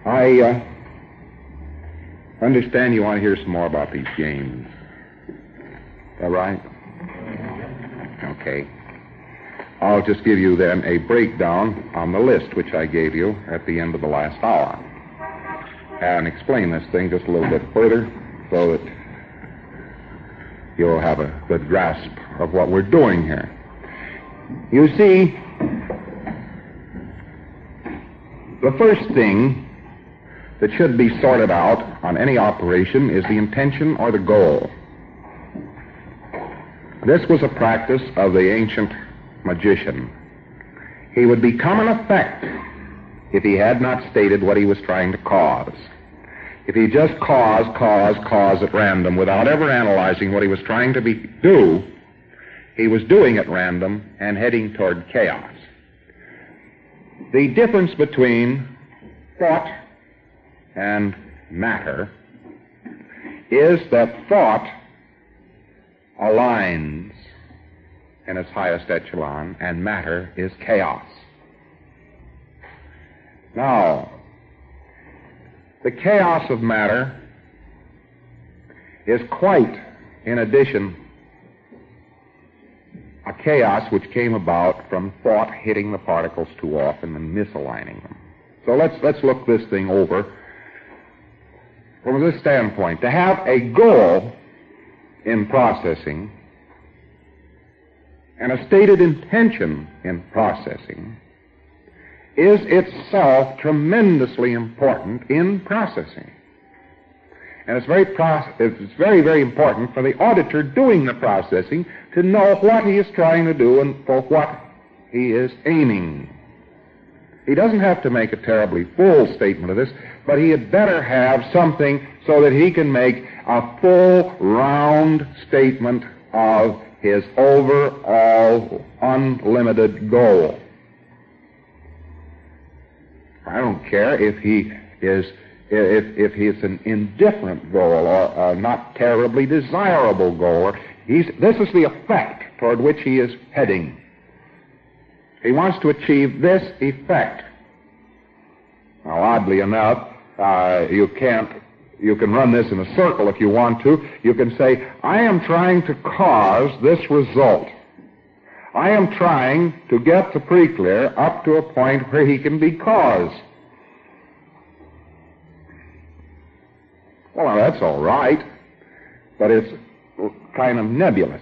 I understand you want to hear some more about these games. Is that right? Okay. I'll just give you then a breakdown on the list which I gave you at the end of the last hour and explain this thing just a little bit further so that you'll have a good grasp of what we're doing here. You see, the first thing that should be sorted out on any operation is the intention or the goal. This was a practice of the ancient magician. He would become an effect if he had not stated what he was trying to cause. If he just cause at random without ever analyzing what he was trying to do, he was doing at random and heading toward chaos. The difference between thought and matter is that thought aligns in its highest echelon, and matter is chaos. Now, the chaos of matter is quite, in addition, a chaos which came about from thought hitting the particles too often and misaligning them. So let's look this thing over from this standpoint. To have a goal in processing and a stated intention in processing is itself tremendously important in processing. And it's very, very important for the auditor doing the processing to know what he is trying to do and for what he is aiming. He doesn't have to make a terribly full statement of this, but he had better have something so that he can make a full, round statement of his overall unlimited goal. I don't care if he is an indifferent goal or a not terribly desirable goal. This is the effect toward which he is heading. He wants to achieve this effect. Now, oddly enough, you can run this in a circle if you want to. You can say, I am trying to cause this result. I am trying to get the pre-clear up to a point where he can be caused. Well, now, that's all right, but it's kind of nebulous.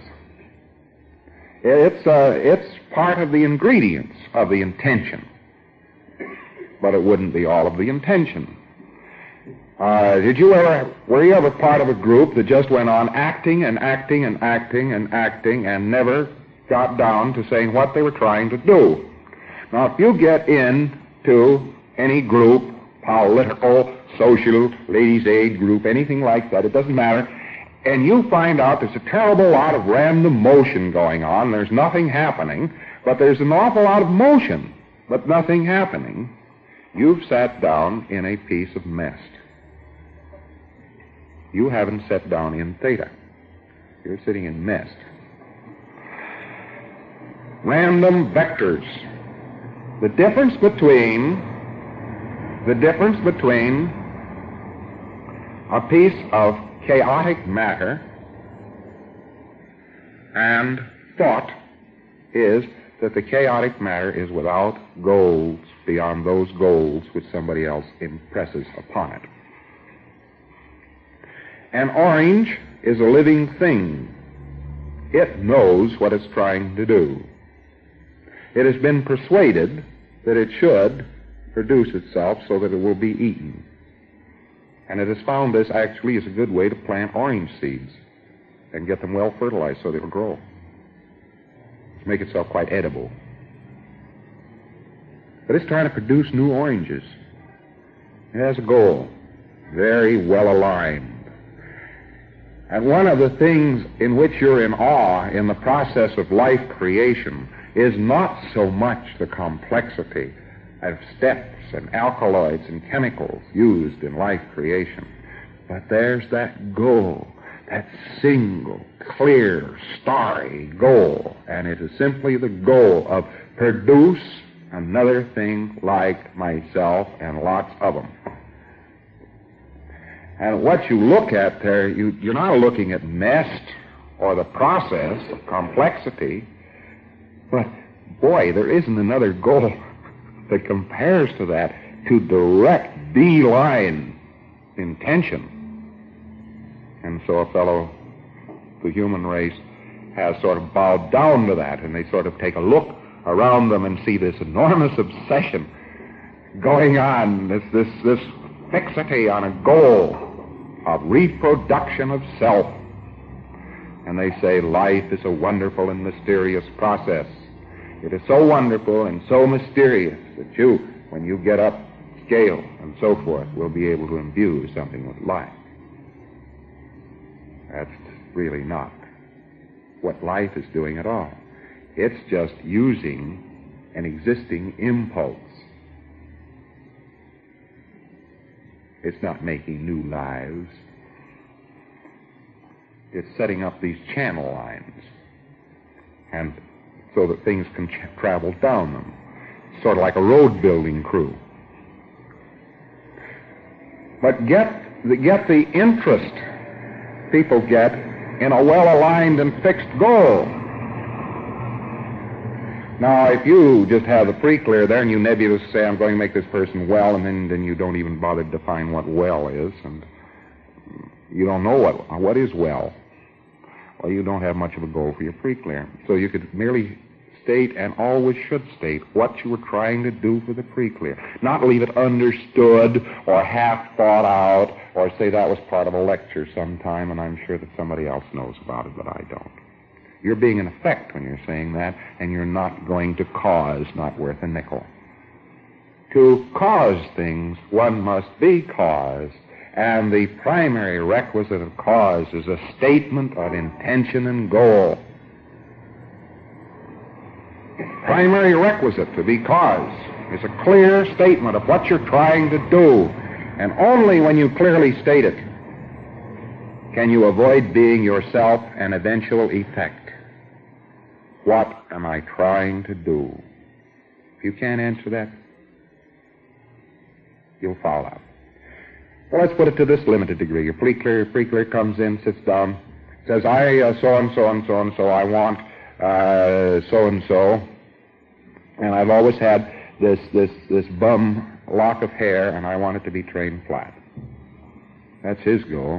It's part of the ingredients of the intention, but it wouldn't be all of the intention. Were you ever part of a group that just went on acting and acting and acting and acting and never got down to saying what they were trying to do? Now, if you get into any group, political, social, ladies' aid group, anything like that, it doesn't matter, and you find out there's a terrible lot of random motion going on, there's nothing happening, but there's an awful lot of motion, but nothing happening, you've sat down in a piece of mist. You haven't sat down in theta. You're sitting in mist. Random vectors. The difference between a piece of chaotic matter and thought is that the chaotic matter is without goals beyond those goals which somebody else impresses upon it. An orange is a living thing. It knows what it's trying to do. It has been persuaded that it should produce itself so that it will be eaten. And it has found this actually is a good way to plant orange seeds and get them well fertilized so they'll grow. To make itself quite edible. But it's trying to produce new oranges. It has a goal, very well aligned. And one of the things in which you're in awe in the process of life creation is not so much the complexity of steps and alkaloids and chemicals used in life creation, but there's that goal, that single, clear, starry goal, and it is simply the goal of produce another thing like myself and lots of them. And what you look at there, you're not looking at nest or the process of complexity, but, boy, there isn't another goal that compares to that, to direct D-line intention. And so the human race has sort of bowed down to that, and they sort of take a look around them and see this enormous obsession going on, this fixity on a goal of reproduction of self. And they say life is a wonderful and mysterious process. It is so wonderful and so mysterious that you, when you get up scale and so forth, will be able to imbue something with life. That's really not what life is doing at all. It's just using an existing impulse. It's not making new lives. It's setting up these channel lines, and so that things can travel down them. Sort of like a road building crew. But get the interest people get in a well-aligned and fixed goal. Now, if you just have the pre-clear there and you nebulously say, I'm going to make this person well, and then you don't even bother to define what well is, and you don't know what is well. Well, you don't have much of a goal for your pre-clear. So you could merely state, and always should state, what you were trying to do for the pre-clear. Not leave it understood or half thought out, or say that was part of a lecture sometime, and I'm sure that somebody else knows about it, but I don't. You're being an effect when you're saying that, and you're not going to cause, not worth a nickel. To cause things, one must be caused, and the primary requisite of cause is a statement of intention and goal. Primary requisite to be caused is a clear statement of what you're trying to do, and only when you clearly state it can you avoid being yourself an eventual effect. What am I trying to do? If you can't answer that, you'll fall out. Well, let's put it to this limited degree. Your pre-clear comes in, sits down, says, I so-and-so and so-and-so, I want so-and-so, and I've always had this bum lock of hair, and I want it to be trained flat. That's his goal.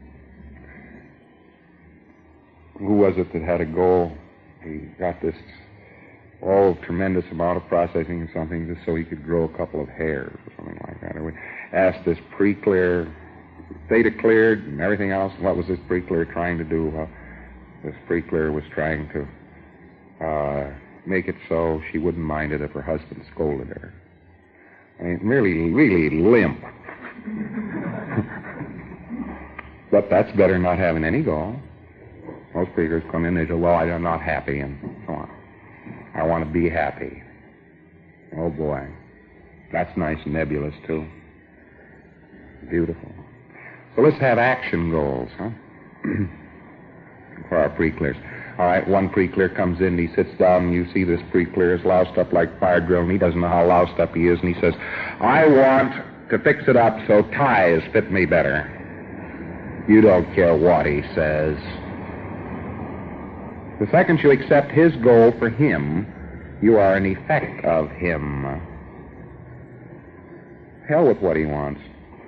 Who was it that had a goal? He got this tremendous amount of processing and something just so he could grow a couple of hairs or something like that. Or we asked this pre-clear, theta cleared and everything else, what was this pre-clear trying to do? Well, this pre-clear was trying to make it so she wouldn't mind it if her husband scolded her. I mean, really limp. But that's better than not having any goal. Most pre-clears come in, they say, well, I'm not happy, and so on. I want to be happy. Oh, boy. That's nice and nebulous, too. Beautiful. So let's have action goals, huh? For our pre-clears. All right, one pre-clear comes in, he sits down, and you see this pre-clear is loused up like fire drill, and he doesn't know how loused up he is, and he says, I want to fix it up so ties fit me better. You don't care what he says. The second you accept his goal for him, you are an effect of him. Hell with what he wants.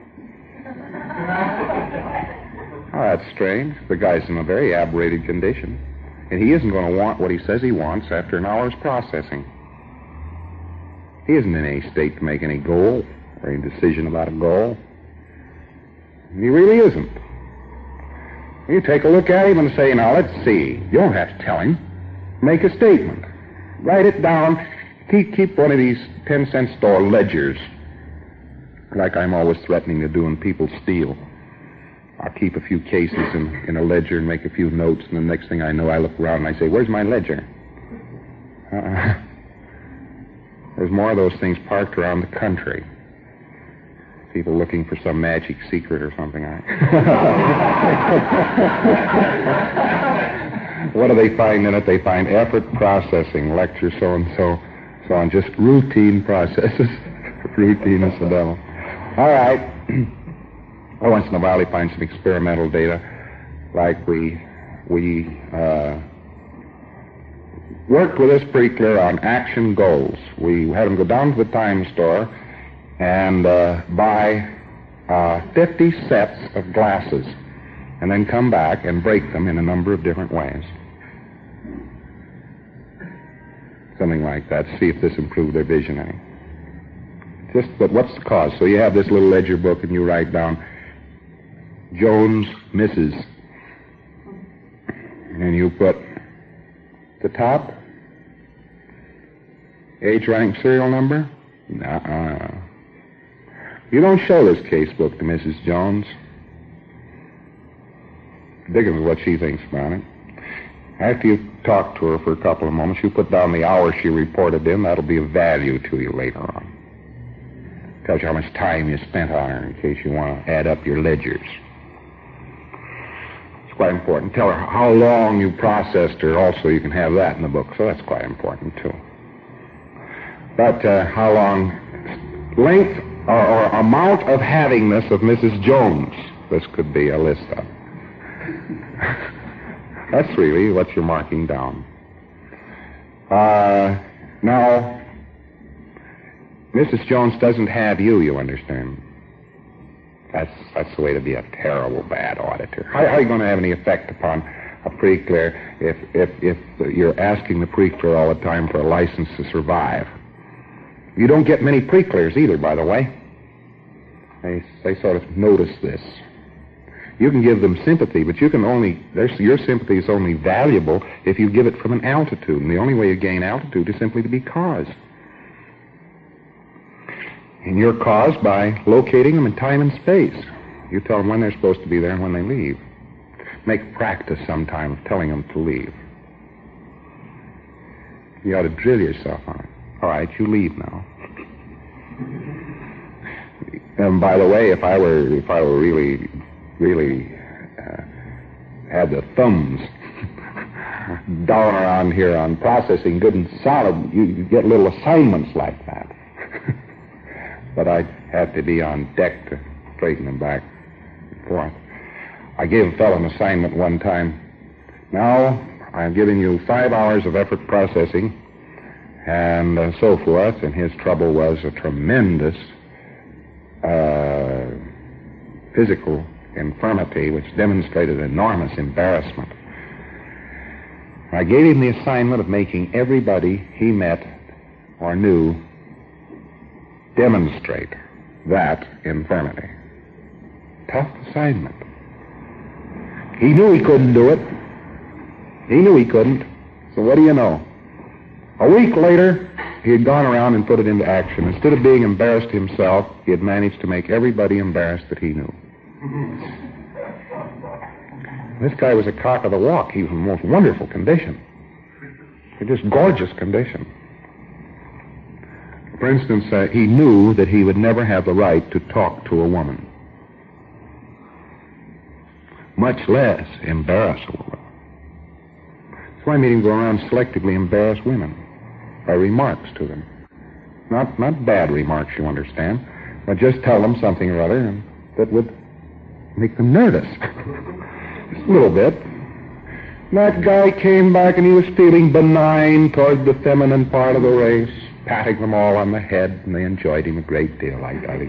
Oh, that's strange. The guy's in a very aberrated condition. And he isn't going to want what he says he wants after an hour's processing. He isn't in any state to make any goal or any decision about a goal. He really isn't. You take a look at him and say, now, let's see. You don't have to tell him. Make a statement. Write it down. Keep one of these 10-cent store ledgers, like I'm always threatening to do when people steal. I'll keep a few cases in a ledger and make a few notes, and the next thing I know, I look around and I say, where's my ledger? There's more of those things parked around the country. People looking for some magic secret or something. What do they find in it? They find effort processing, lecture so-and-so, so on, just routine processes. Routine is the devil. All right. once in a while he finds some experimental data, like we worked with this pretty clear on action goals. We had him go down to the Time store and buy 50 sets of glasses, and then come back and break them in a number of different ways. Something like that. See if this improved their vision any. But what's the cause? So you have this little ledger book and you write down Jones misses. And you put the top, age-rank serial number? Nuh-uh. You don't show this case book to Mrs. Jones. Digging with what she thinks about it. After you talk to her for a couple of moments, you put down the hour she reported in. That'll be of value to you later on. Tells you how much time you spent on her in case you want to add up your ledgers. It's quite important. Tell her how long you processed her. Also, you can have that in the book, so that's quite important, too. But how long, length or amount of havingness of Mrs. Jones, this could be a list of. That's really what you're marking down. Now, Mrs. Jones doesn't have you understand. That's the way to be a terrible bad auditor. How are you going to have any effect upon a pre-clear if you're asking the pre-clear all the time for a license to survive? You don't get many pre-clears either, by the way. They sort of notice this. You can give them sympathy, but you can only, your sympathy is only valuable if you give it from an altitude. And the only way you gain altitude is simply to be caused. And you're caused by locating them in time and space. You tell them when they're supposed to be there and when they leave. Make practice sometime of telling them to leave. You ought to drill yourself on it. All right, you leave now. And by the way, if I were really had the thumbs down around here on processing good and solid, you get little assignments like that. But I'd have to be on deck to straighten them back and forth. I gave a fellow an assignment one time. Now, I'm giving you 5 hours of effort processing and so forth, and his trouble was a tremendous physical infirmity which demonstrated enormous embarrassment. I gave him the assignment of making everybody he met or knew demonstrate that infirmity. Tough assignment. He knew he couldn't do it. He knew he couldn't. So what do you know? A week later, he had gone around and put it into action. Instead of being embarrassed himself, he had managed to make everybody embarrassed that he knew. This guy was a cock of the walk. He was in the most wonderful condition. Just gorgeous condition. For instance, he knew that he would never have the right to talk to a woman, much less embarrass a woman. So I made him go around selectively embarrass women by remarks to them. Not bad remarks, you understand, but just tell them something or other and that would make them nervous. Just a little bit. That guy came back and he was feeling benign toward the feminine part of the race, patting them all on the head, and they enjoyed him a great deal. I think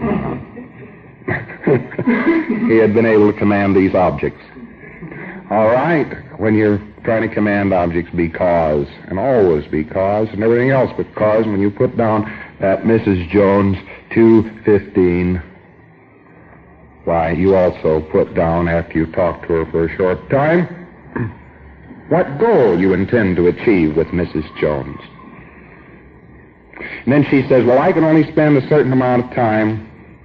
he had been able to command these objects. All right, when you're trying to command objects, be cause, and always be cause, and everything else but cause. When you put down that Mrs. Jones 2:15, why, you also put down, after you talk to her for a short time, what goal you intend to achieve with Mrs. Jones. And then she says, well, I can only spend a certain amount of time.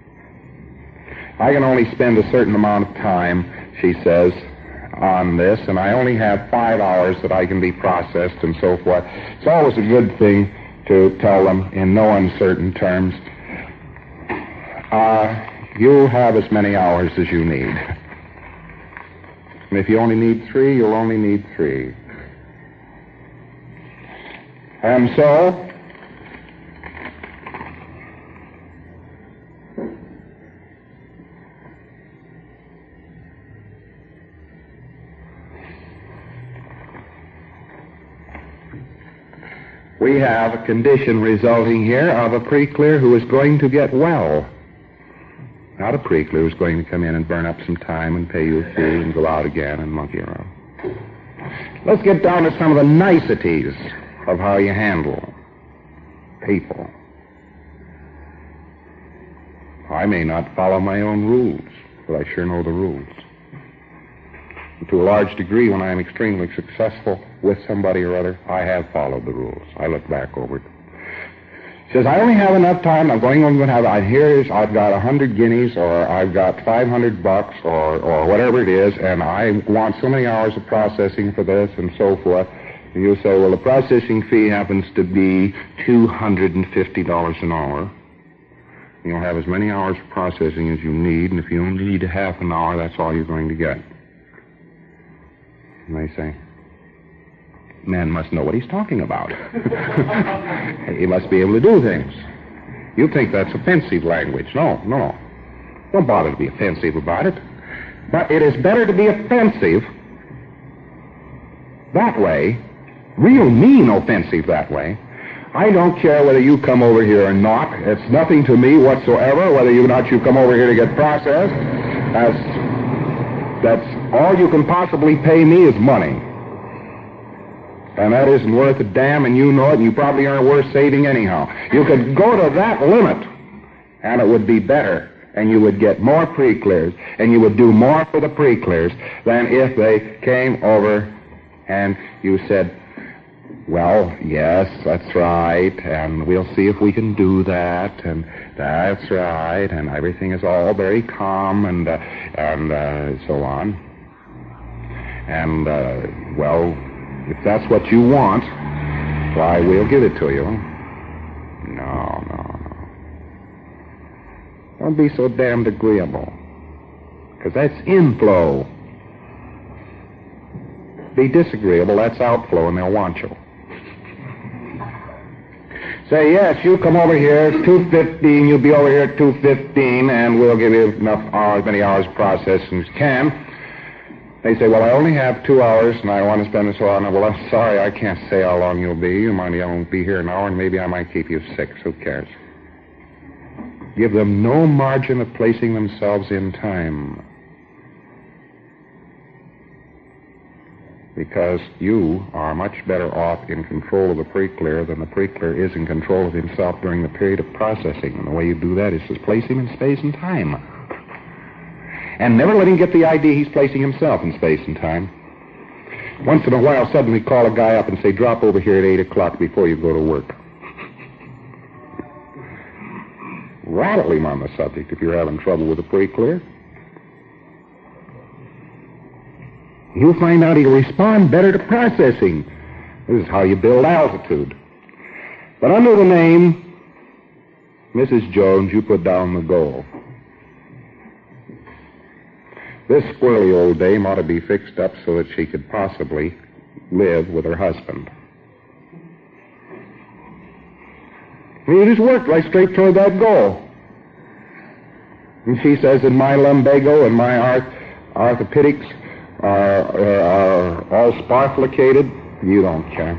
She says, on this, and I only have 5 hours that I can be processed and so forth. It's always a good thing to tell them in no uncertain terms, you'll have as many hours as you need. And if you only need 3, you'll only need 3. And so, we have a condition resulting here of a pre-clear who is going to get well. Not a pre-clear who's going to come in and burn up some time and pay you a fee and go out again and monkey around. Let's get down to some of the niceties of how you handle people. I may not follow my own rules, but I sure know the rules. And to a large degree, when I am extremely successful with somebody or other, I have followed the rules. I look back over it. He says, I only have enough time. I'm going to have, I've got 100 guineas, or I've got $500, or whatever it is, and I want so many hours of processing for this and so forth. And you say, well, the processing fee happens to be $250 an hour. You'll have as many hours of processing as you need, and if you only need a half an hour, that's all you're going to get. And they say, man must know what he's talking about. He must be able to do things. You think that's offensive language. No. Don't bother to be offensive about it. But it is better to be offensive that way, real mean offensive that way. I don't care whether you come over here or not. It's nothing to me whatsoever whether you come over here to get processed. That's all you can possibly pay me is money. And that isn't worth a damn, and you know it, and you probably aren't worth saving anyhow. You could go to that limit, and it would be better, and you would get more pre-clears, and you would do more for the pre-clears than if they came over and you said, well, yes, that's right, and we'll see if we can do that, and that's right, and everything is all very calm, and so on. And, well, if that's what you want, why, we'll give it to you. No. Don't be so damned agreeable, because that's inflow. Be disagreeable, that's outflow, and they'll want you. Say, yes, you come over here, it's 2:15, you'll be over here at 2:15, and we'll give you enough hours, many hours of processing as you can. They say, well, I only have 2 hours, and I want to spend it so on. Well, I'm sorry, I can't say how long you'll be. You might won't be here an hour, and maybe I might keep you 6. Who cares? Give them no margin of placing themselves in time. Because you are much better off in control of the pre-clear than the pre-clear is in control of himself during the period of processing. And the way you do that is to place him in space and time. And never let him get the idea he's placing himself in space and time. Once in a while, suddenly call a guy up and say, drop over here at 8 o'clock before you go to work. Rattle him on the subject if you're having trouble with the pre-clear. You'll find out he'll respond better to processing. This is how you build altitude. But under the name Mrs. Jones, you put down the goal. This squirrely old dame ought to be fixed up so that she could possibly live with her husband. You just worked right straight toward that goal. And she says that my lumbago and my orthopedics are all sparflicated. You don't care.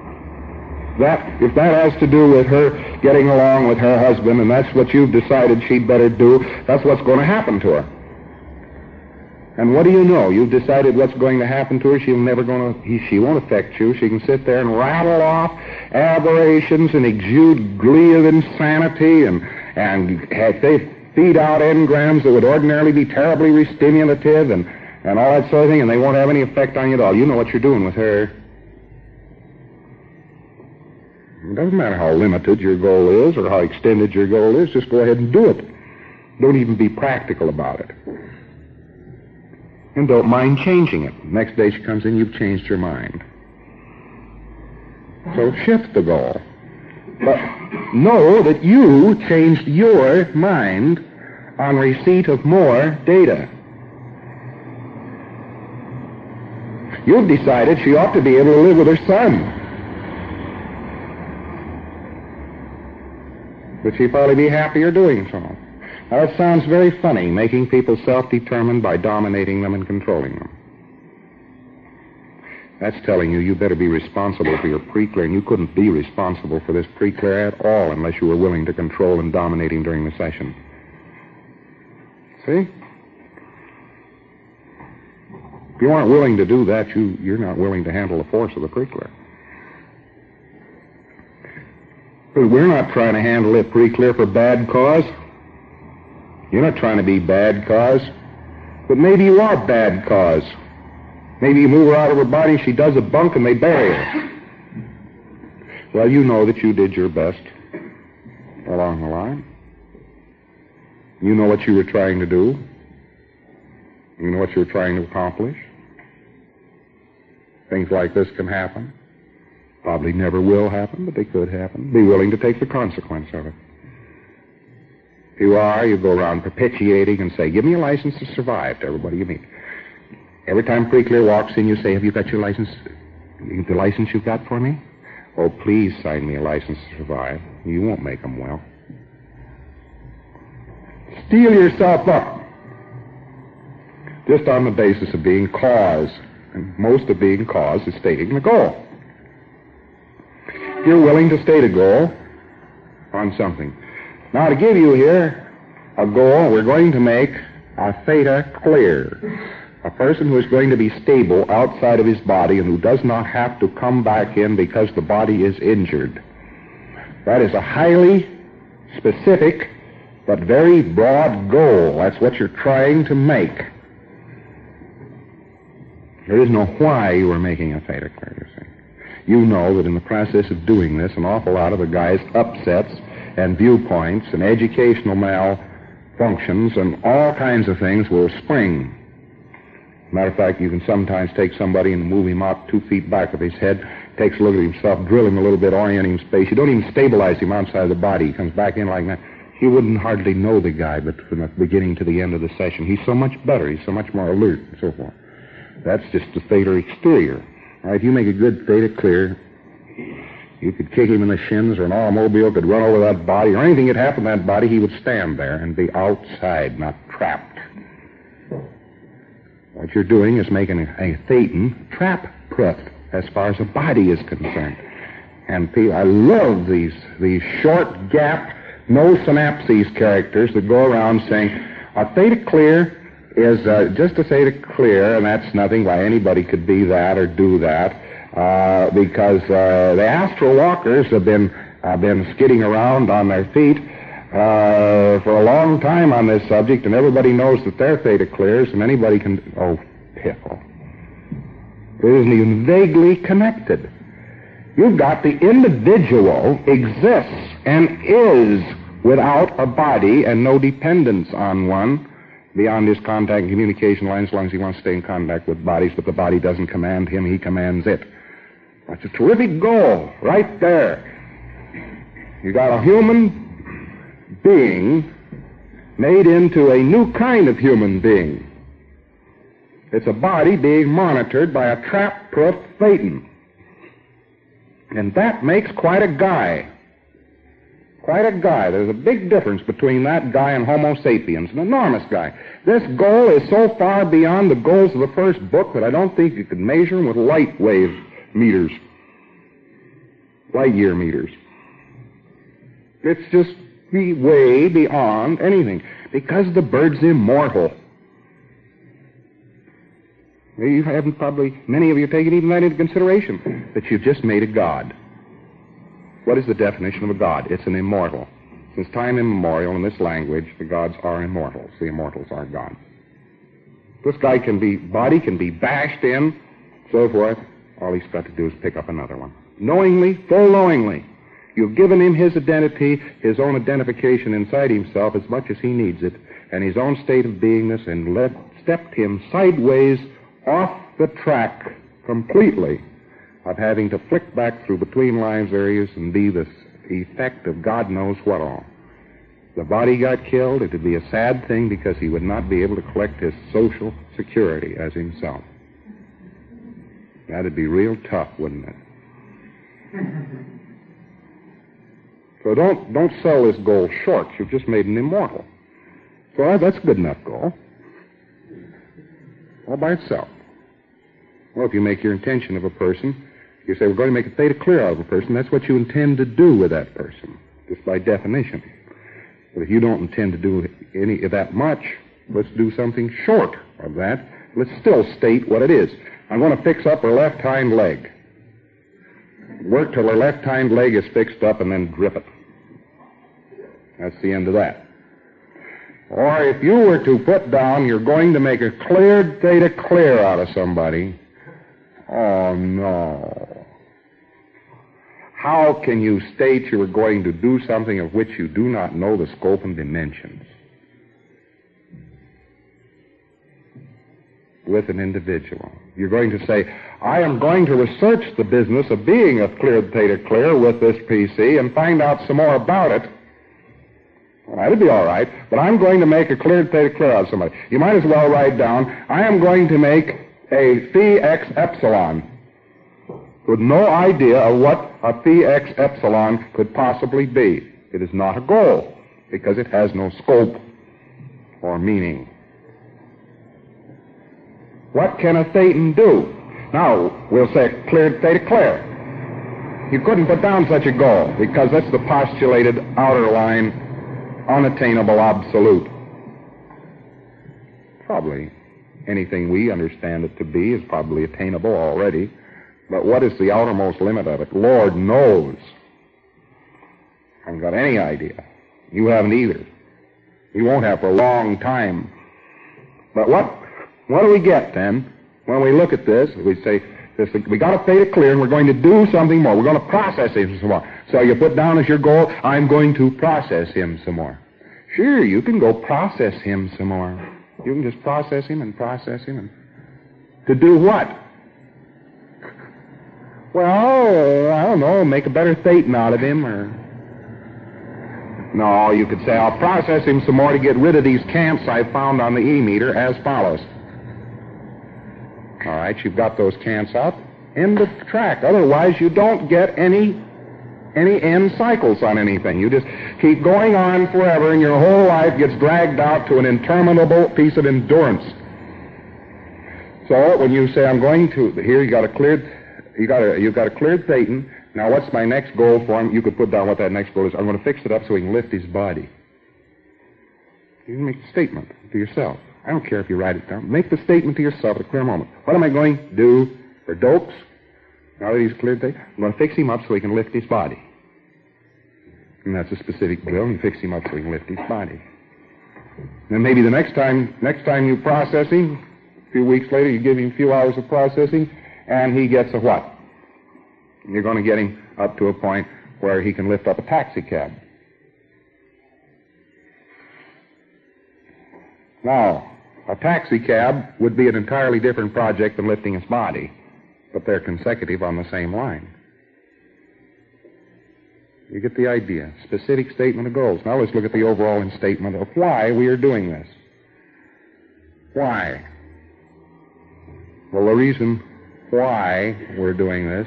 If that has to do with her getting along with her husband, and that's what you've decided she'd better do, that's what's going to happen to her. And what do you know? You've decided what's going to happen to her. She won't affect you. She can sit there and rattle off aberrations and exude glee of insanity and they feed out engrams that would ordinarily be terribly restimulative and all that sort of thing, and they won't have any effect on you at all. You know what you're doing with her. It doesn't matter how limited your goal is or how extended your goal is. Just go ahead and do it. Don't even be practical about it. And don't mind changing it. Next day she comes in, you've changed your mind. So shift the goal. But know that you changed your mind on receipt of more data. You've decided she ought to be able to live with her son. But she'd probably be happier doing so. Now, that sounds very funny, making people self-determined by dominating them and controlling them. That's telling you you better be responsible for your pre-clear, and you couldn't be responsible for this pre-clear at all unless you were willing to control and dominate him during the session. See? If you aren't willing to do that, you're not willing to handle the force of the pre-clear. But we're not trying to handle it pre-clear for bad cause. You're not trying to be bad cause. But maybe you are bad cause. Maybe you move her out of her body, she does a bunk, and they bury her. Well, you know that you did your best along the line. You know what you were trying to do. You know what you were trying to accomplish. Things like this can happen. Probably never will happen, but they could happen. Be willing to take the consequence of it. If you are, you go around perpetuating and say, give me a license to survive to everybody you meet. Every time pre-clear walks in, you say, have you got your license, the license you got for me? Oh, please sign me a license to survive. You won't make them well. Steel yourself up just on the basis of being cause. And most of being cause is stating the goal. If you're willing to state a goal on something. Now, to give you here a goal, we're going to make a theta clear. A person who is going to be stable outside of his body and who does not have to come back in because the body is injured. That is a highly specific but very broad goal. That's what you're trying to make. There is no why you are making a theta clear, you see. You know that in the process of doing this, an awful lot of the guy's upsets and viewpoints and educational malfunctions and all kinds of things will spring. Matter of fact, you can sometimes take somebody and move him out 2 feet back of his head, takes a look at himself, drill him a little bit, orient him in space. You don't even stabilize him outside the body. He comes back in like that. You wouldn't hardly know the guy, but from the beginning to the end of the session, he's so much better. He's so much more alert and so forth. That's just the theta exterior. Now, if you make a good theta clear, you could kick him in the shins, or an automobile could run over that body, or anything could happen to that body, he would stand there and be outside, not trapped. What you're doing is making a thetan trap-proof as far as the body is concerned. And people, I love these short gap, no synapses characters that go around saying, a theta clear is just a theta clear, and that's nothing. Why anybody could be that or do that, because the astral walkers have been skidding around on their feet for a long time on this subject, and everybody knows that they're theta clears, and anybody can... Oh, piffle. It isn't even vaguely connected. You've got the individual exists and is without a body and no dependence on one beyond his contact and communication lines as long as he wants to stay in contact with bodies, but the body doesn't command him, he commands it. That's a terrific goal right there. You got a human being made into a new kind of human being. It's a body being monitored by a trap-proof thetan. And that makes quite a guy. Quite a guy. There's a big difference between that guy and Homo sapiens, an enormous guy. This goal is so far beyond the goals of the first book that I don't think you could measure them with light wave meters. Light year meters. It's just way beyond anything, because the bird's immortal. You haven't probably, many of you taken even that into consideration, that you've just made a god. What is the definition of a god? It's an immortal. Since time immemorial in this language, the gods are immortals. The immortals are gods. This guy body can be bashed in, so forth. All he's got to do is pick up another one. Knowingly, full knowingly. You've given him his identity, his own identification inside himself as much as he needs it, and his own state of beingness, and stepped him sideways off the track completely of having to flick back through between lines areas and be the effect of God knows what all. If the body got killed, it would be a sad thing because he would not be able to collect his social security as himself. That'd be real tough, wouldn't it? So don't sell this goal short. You've just made an immortal. So that's a good enough goal. All by itself. Well, if you make your intention of a person, you say, we're going to make a theta clear out of a person, that's what you intend to do with that person, just by definition. But if you don't intend to do any of that much, let's do something short of that. Let's still state what it is. I'm going to fix up her left hind leg. Work till her left hind leg is fixed up and then drip it. That's the end of that. Or if you were to put down, you're going to make a cleared theta clear out of somebody. Oh, no. How can you state you are going to do something of which you do not know the scope and dimensions? With an individual. You're going to say, I am going to research the business of being a cleared theta clear with this PC and find out some more about it. Well, that'd be all right, but I'm going to make a cleared theta clear out of somebody. You might as well write down, I am going to make a phi x epsilon, with no idea of what a phi x epsilon could possibly be. It is not a goal, because it has no scope or meaning. What can a thetan do? Now, we'll say cleared theta clear. You couldn't put down such a goal, because that's the postulated outer line, unattainable absolute. Probably anything we understand it to be is probably attainable already. But what is the outermost limit of it? Lord knows. I haven't got any idea. You haven't either. You won't have for a long time. But what do we get then when we look at this? We say, we got a theta clear and we're going to do something more. We're going to process him some more. So you put down as your goal, I'm going to process him some more. Sure, you can go process him some more. You can just process him and process him. And to do what? Well, I don't know, make a better thetan out of him, or... No, you could say, I'll process him some more to get rid of these cants I found on the E-meter as follows. All right, you've got those cants out. End of track. Otherwise, you don't get any end cycles on anything. You just keep going on forever, and your whole life gets dragged out to an interminable piece of endurance. So when you say, I'm going to... Here, you've got a cleared thetan. Now, what's my next goal for him? You could put down what that next goal is. I'm going to fix it up so he can lift his body. You can make a statement to yourself. I don't care if you write it down. Make the statement to yourself at a clear moment. What am I going to do for Dokes? Now that he's cleared theta, I'm going to fix him up so he can lift his body. And that's a specific drill, and fix him up so he can lift his body. Then maybe the next time you process him, a few weeks later, you give him a few hours of processing, and he gets a what? You're going to get him up to a point where he can lift up a taxi cab. Now, a taxi cab would be an entirely different project than lifting his body, but they're consecutive on the same line. You get the idea. Specific statement of goals. Now let's look at the overall statement of why we are doing this. Why? Well, the reason why we're doing this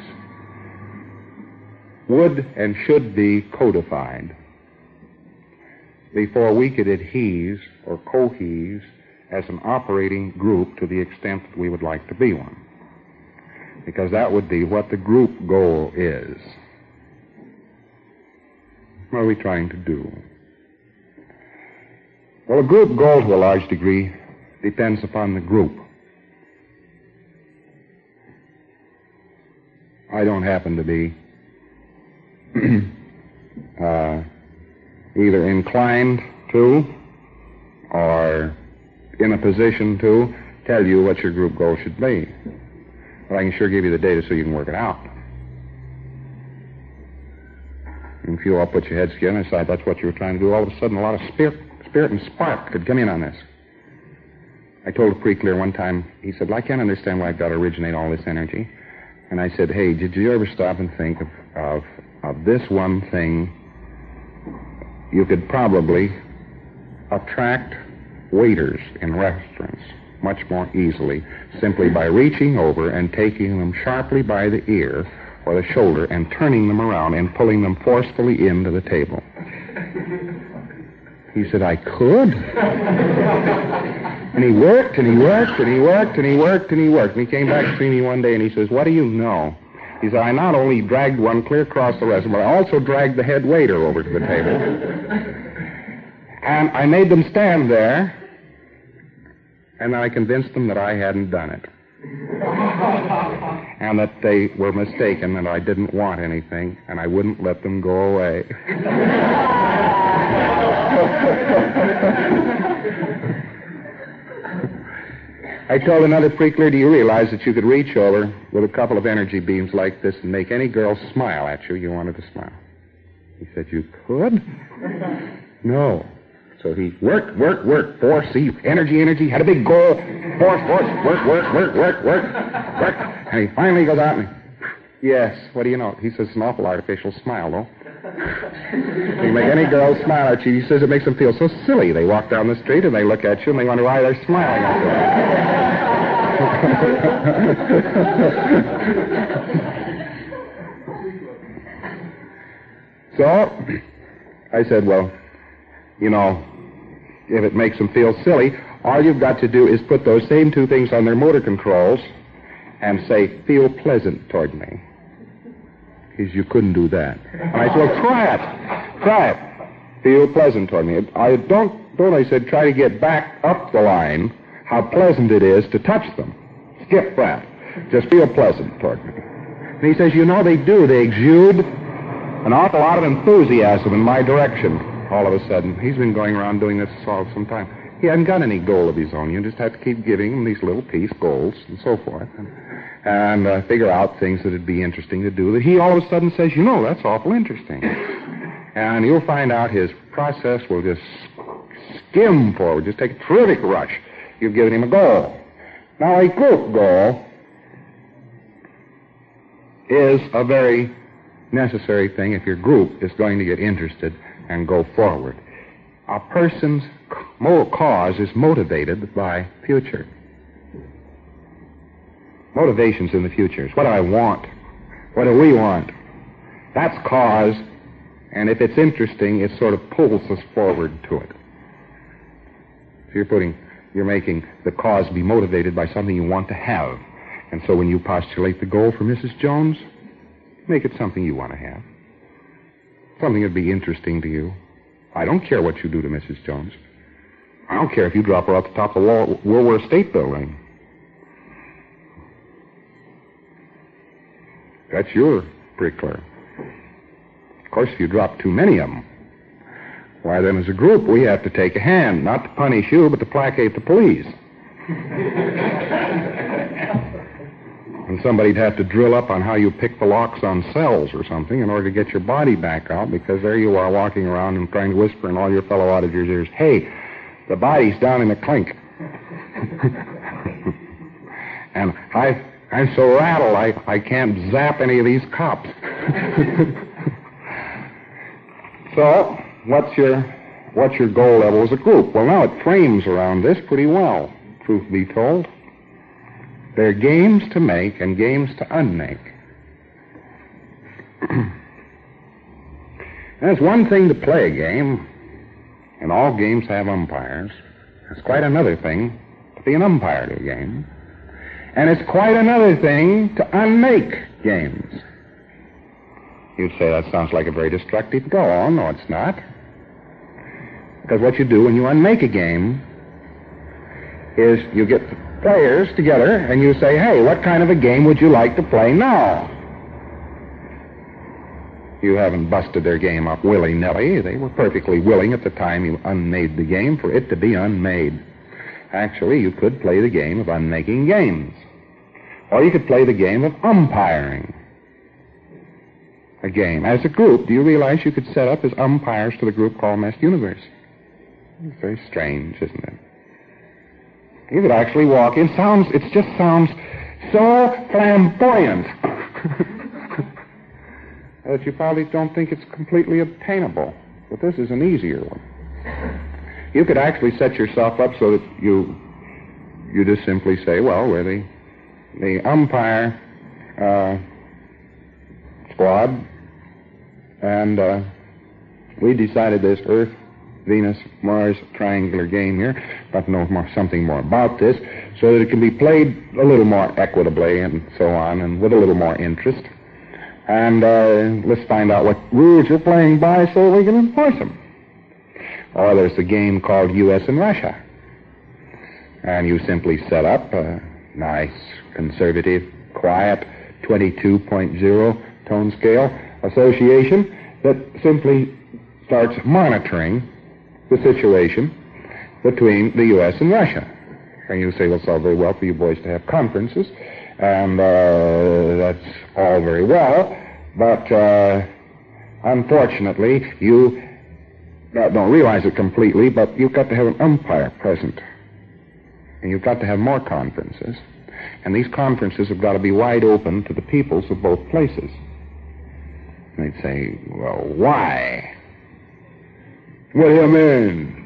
would and should be codified before we could adhere or cohere as an operating group to the extent that we would like to be one. Because that would be what the group goal is. What are we trying to do? Well, a group goal to a large degree depends upon the group. I don't happen to be either inclined to or in a position to tell you what your group goal should be. But I can sure give you the data so you can work it out. And if you all put your heads together and decide that's what you were trying to do, all of a sudden a lot of spirit and spark could come in on this. I told a pre-clear one time, he said, well, I can't understand why I've got to originate all this energy. And I said, hey, did you ever stop and think of this one thing? You could probably attract waiters in restaurants much more easily simply by reaching over and taking them sharply by the ear or the shoulder and turning them around and pulling them forcefully into the table. He said, I could. And he worked, and he worked, and he worked, and he worked, and he worked. And he came back to see me one day, and he says, what do you know? He said, I not only dragged one clear across the restaurant, but I also dragged the head waiter over to the table. And I made them stand there, and I convinced them that I hadn't done it. And that they were mistaken, and I didn't want anything, and I wouldn't let them go away. I told another freakler, do you realize that you could reach over with a couple of energy beams like this and make any girl smile at you wanted to smile? He said, you could? No. So he worked, force, see, energy, had a big goal, force, work. And he finally goes out and, yes, what do you know? He says, it's an awful artificial smile, though. You make any girl smile at you. He says it makes them feel so silly. They walk down the street and they look at you and they wonder why they're smiling at you. So I said, well, you know, if it makes them feel silly, all you've got to do is put those same two things on their motor controls and say, feel pleasant toward me. He said, you couldn't do that. And I said, well, try it. Feel pleasant toward me. I said, try to get back up the line how pleasant it is to touch them. Skip that. Just feel pleasant toward me. And he says, you know, they do. They exude an awful lot of enthusiasm in my direction all of a sudden. He's been going around doing this all some time. He hasn't got any goal of his own. You just have to keep giving him these little piece goals and so forth. And figure out things that would be interesting to do that he all of a sudden says, you know, that's awful interesting. And you'll find out his process will just skim forward, just take a terrific rush. You've given him a goal. Now, a group goal is a very necessary thing if your group is going to get interested and go forward. A person's cause is motivated by future. Motivation's in the future. It's what do I want? What do we want? That's cause, and if it's interesting, it sort of pulls us forward to it. So you're making the cause be motivated by something you want to have. And so when you postulate the goal for Mrs. Jones, make it something you want to have. Something that'd be interesting to you. I don't care what you do to Mrs. Jones. I don't care if you drop her off the top of the Woolworth State Building. That's your prickler. Of course, if you drop too many of them, why then as a group we have to take a hand, not to punish you, but to placate the police. And somebody'd have to drill up on how you pick the locks on cells or something in order to get your body back out, because there you are walking around and trying to whisper in all your fellow auditors' ears, hey, the body's down in the clink. And I'm so rattled I can't zap any of these cops. So, what's your goal level as a group? Well, now it frames around this pretty well, truth be told. There are games to make and games to unmake. There's one thing to play a game, and all games have umpires. It's quite another thing to be an umpire to a game. And it's quite another thing to unmake games. You'd say that sounds like a very destructive goal. Oh, no, it's not. Because what you do when you unmake a game is you get the players together and you say, hey, what kind of a game would you like to play now? You haven't busted their game up willy-nilly. They were perfectly willing at the time you unmade the game for it to be unmade. Actually, you could play the game of unmaking games. Or you could play the game of umpiring a game. As a group, do you realize you could set up as umpires to the group called Messed Universe? It's very strange, isn't it? You could actually walk in. It just sounds so flamboyant that you probably don't think it's completely obtainable. But this is an easier one. You could actually set yourself up so that you just simply say, well, we're the umpire squad, and we decided this Earth Venus-Mars triangular game here. Got to know something more about this so that it can be played a little more equitably and so on, and with a little more interest. And let's find out what rules you're playing by so we can enforce them. Or there's a game called U.S. and Russia. And you simply set up a nice, conservative, quiet 22.0 tone scale association that simply starts monitoring the situation between the U.S. and Russia. And you say, well, it's all very well for you boys to have conferences, and that's all very well, but unfortunately, you don't realize it completely, but you've got to have an umpire present. And you've got to have more conferences. And these conferences have got to be wide open to the peoples of both places. And they'd say, well, why? What do you mean?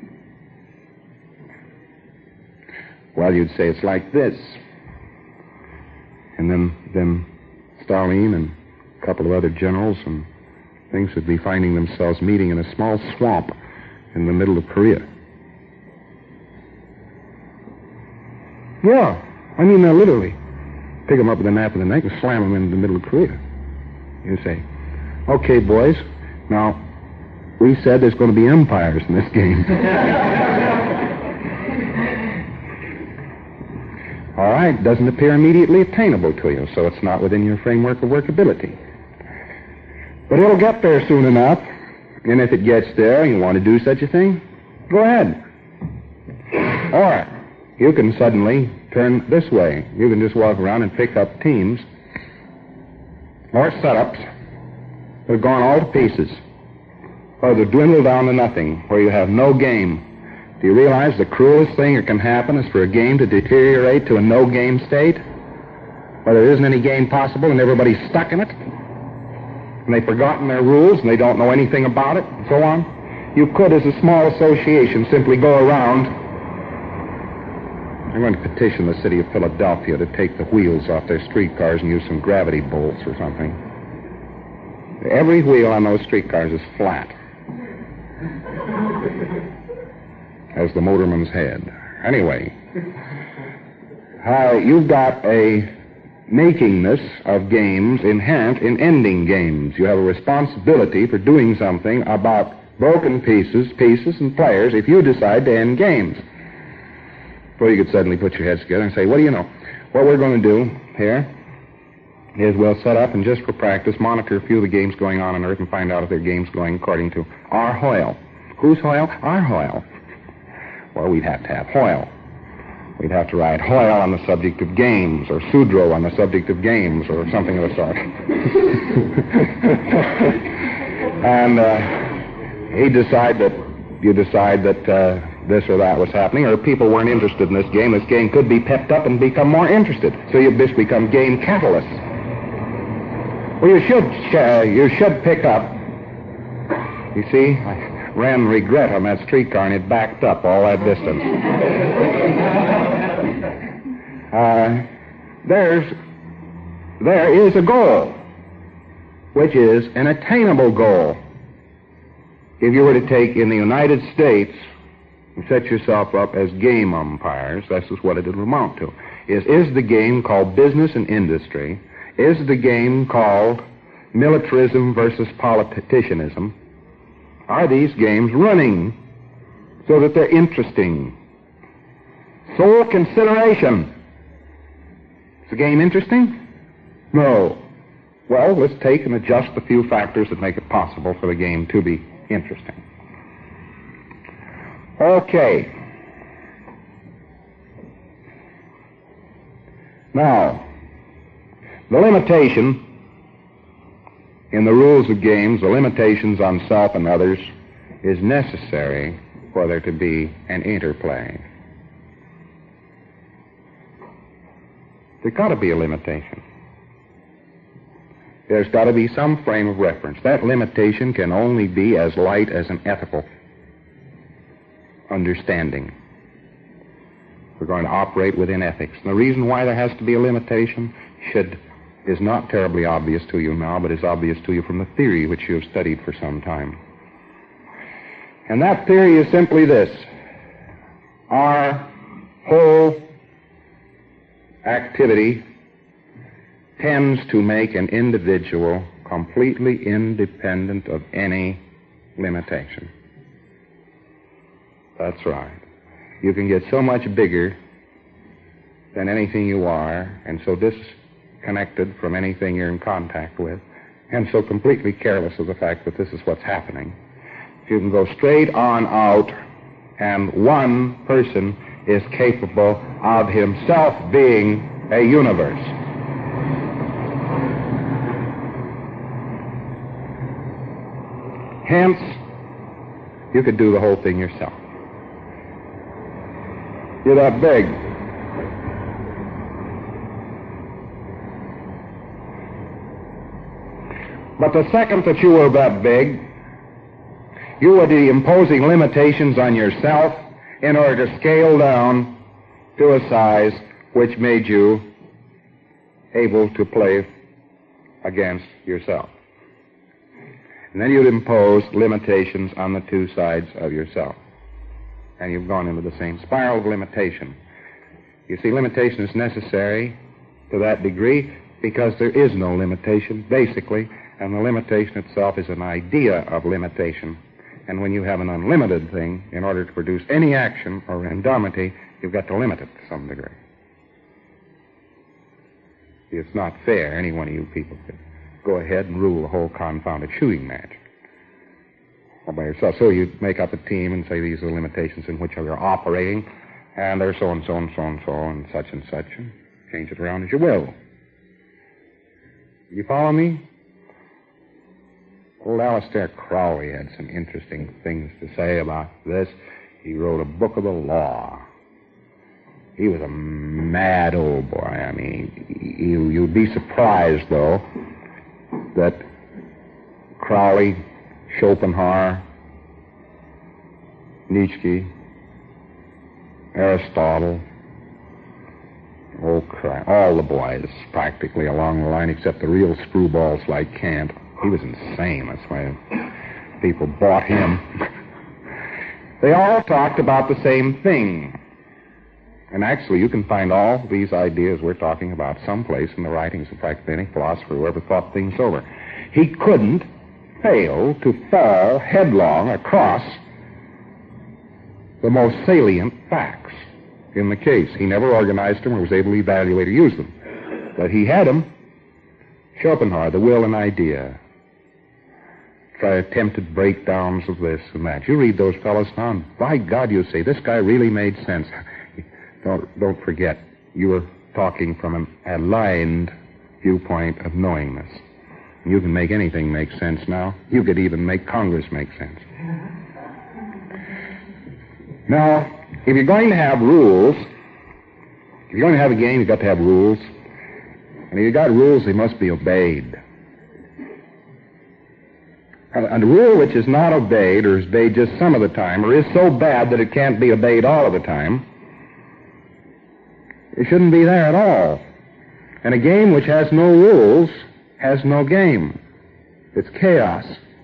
Well, you'd say it's like this. And then Stalin and a couple of other generals and things would be finding themselves meeting in a small swamp in the middle of Korea. Yeah, I mean, literally. Pick them up with a nape of the neck and slam them in the middle of Korea. You say, okay, boys, now, we said there's going to be empires in this game. All right, doesn't appear immediately attainable to you, so it's not within your framework of workability. But it'll get there soon enough, and if it gets there and you want to do such a thing, go ahead. Or you can suddenly turn this way. You can just walk around and pick up teams or setups that have gone all to pieces, or they've dwindled down to nothing, where you have no game. Do you realize the cruelest thing that can happen is for a game to deteriorate to a no-game state, where there isn't any game possible and everybody's stuck in it, and they've forgotten their rules and they don't know anything about it, and so on? You could, as a small association, simply go around. I'm going to petition the city of Philadelphia to take the wheels off their streetcars and use some gravity bolts or something. Every wheel on those streetcars is flat as the motorman's head. Anyway, you've got a makingness of games inherent in ending games. You have a responsibility for doing something about broken pieces, and players if you decide to end games. Well, you could suddenly put your heads together and say, what do you know? What we're going to do here is we'll set up and just for practice monitor a few of the games going on Earth and find out if they're games going according to our Hoyle. Whose Hoyle? Our Hoyle. Well, we'd have to have Hoyle. We'd have to write Hoyle on the subject of games, or Sudrow on the subject of games, or something of the sort. And you decide that this or that was happening, or people weren't interested in this game. This game could be pepped up and become more interested. So you just become game catalysts. Well, you should pick up. You see, I ran regret on that streetcar and it backed up all that distance. There is a goal, which is an attainable goal. If you were to take in the United States and set yourself up as game umpires, this is what it would amount to. Is the game called business and industry? Is the game called militarism versus politicianism? Are these games running so that they're interesting? Sole consideration. Is the game interesting? No. Well, let's take and adjust the few factors that make it possible for the game to be interesting. Okay. Now, the limitation in the rules of games, the limitations on self and others, is necessary for there to be an interplay. There's got to be a limitation. There's got to be some frame of reference. That limitation can only be as light as an ethical understanding. We're going to operate within ethics. And the reason why there has to be a limitation is not terribly obvious to you now, but is obvious to you from the theory which you have studied for some time. And that theory is simply this. Our whole activity tends to make an individual completely independent of any limitation. That's right. You can get so much bigger than anything you are, and so disconnected from anything you're in contact with, and so completely careless of the fact that this is what's happening. You can go straight on out, and one person is capable of himself being a universe. Hence, you could do the whole thing yourself. You're that big. But the second that you were that big, you would be imposing limitations on yourself in order to scale down to a size which made you able to play against yourself. And then you'd impose limitations on the two sides of yourself. And you've gone into the same spiral of limitation. You see, limitation is necessary to that degree because there is no limitation, basically, and the limitation itself is an idea of limitation. And when you have an unlimited thing, in order to produce any action or randomity, you've got to limit it to some degree. It's not fair. Any one of you people could go ahead and rule the whole confounded shooting match all by yourself. So you make up a team and say these are the limitations in which you're operating, and they're so and so and so and so and such, and change it around as you will. You follow me? Old Aleister Crowley had some interesting things to say about this. He wrote a book of the law. He was a mad old boy. I mean, you'd be surprised, though, that Crowley, Schopenhauer, Nietzsche, Aristotle, all the boys practically along the line, except the real screwballs like Kant. He was insane. That's why people bought him. They all talked about the same thing. And actually, you can find all these ideas we're talking about someplace in the writings of practically any philosopher who ever thought things over. He couldn't fail to fall headlong across the most salient facts in the case. He never organized them or was able to evaluate or use them. But he had them. Schopenhauer, the will and idea. Try attempted breakdowns of this and that. You read those fellows now, and by God, you say, this guy really made sense. Don't forget, you were talking from an aligned viewpoint of knowingness. You can make anything make sense now. You could even make Congress make sense. Now, if you're going to have rules, if you're going to have a game, you've got to have rules. And if you've got rules, they must be obeyed. A rule which is not obeyed, or is obeyed just some of the time, or is so bad that it can't be obeyed all of the time, it shouldn't be there at all. And a game which has no rules has no game. It's chaos.